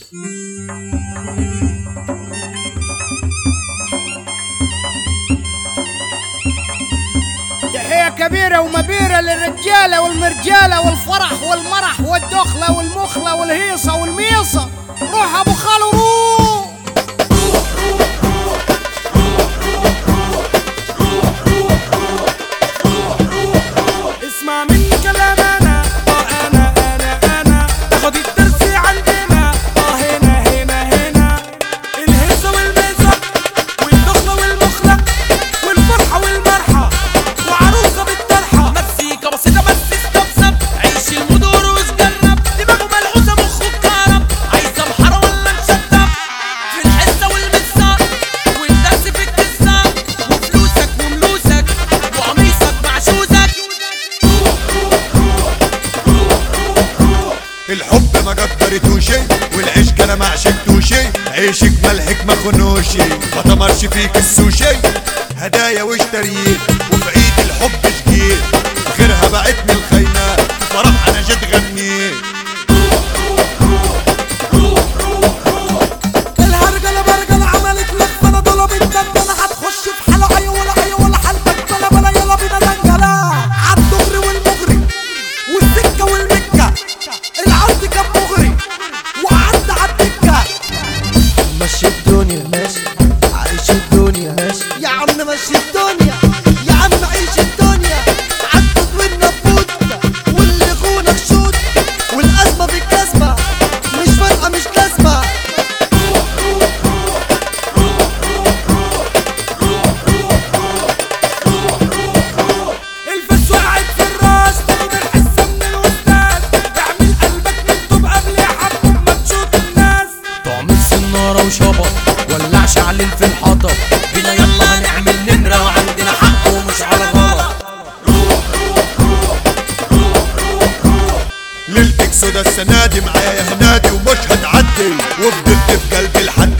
تحية كبيرة ومبيرة للرجالة والمرجالة والفرح والمرح والدخلة والمخلة والهيصة والميصة. روح أبو خالو روح. اسمع مني كلام أنا تاخد الدرس عندنا. هنا الهيصة والميصة والدخلة والمخلة والفرحة والمرحة وعروسة بالطرحة. مزيكا بسيطة بس استبسط، عيش المدور وتجرب، دماغه ملعوسة مخه اتكهرب، عايزة محارة ولا مشطب، في الحصة والمسة والدرس في القصة، وفلوسك وملوسك وقميصك مع شوزك. الحب ما قدرتوشي والعشق انا ما عشقتوشي، عيشك ملحك ما خنوشي، ما تمرش فيك السوشي، هدايا واشتريت وفي عيد الحب شقيت، غيرها بعتني الخينات فرح انا جيت غنيت. الهرجلة برجلة عملت لك انا طلبت دندنة، هتخش في حالة اي ولا حالتك طلب انا يلا بينا دنجلة. عالدغري والمغري والسكة والمكة، العرض كان مغري وعدى عالدكة. مشي الدنيا ماشي، عيش الدنيا ماشي يا عم، مشي الدنيا يا عم، عيش الدنيا. عدت والنبوت واللي خونك شوت، والأزمة بالجزمة مش فارقة مش لازمة. الفس وقعت في الراس تاخد الحصة من الأستاذ، اعمل قلبك مكتوب قبل يا حبوب ما تشوط الناس. تعمل سنارة وشبط ولع شعلل في الحطب، بينا يلا هنعمل نمرة وعندنا حق ومش على غلط. ليلتك سودا السنة دي معايا هنادي ومش هتعدي، وفضلت في قلبي لحد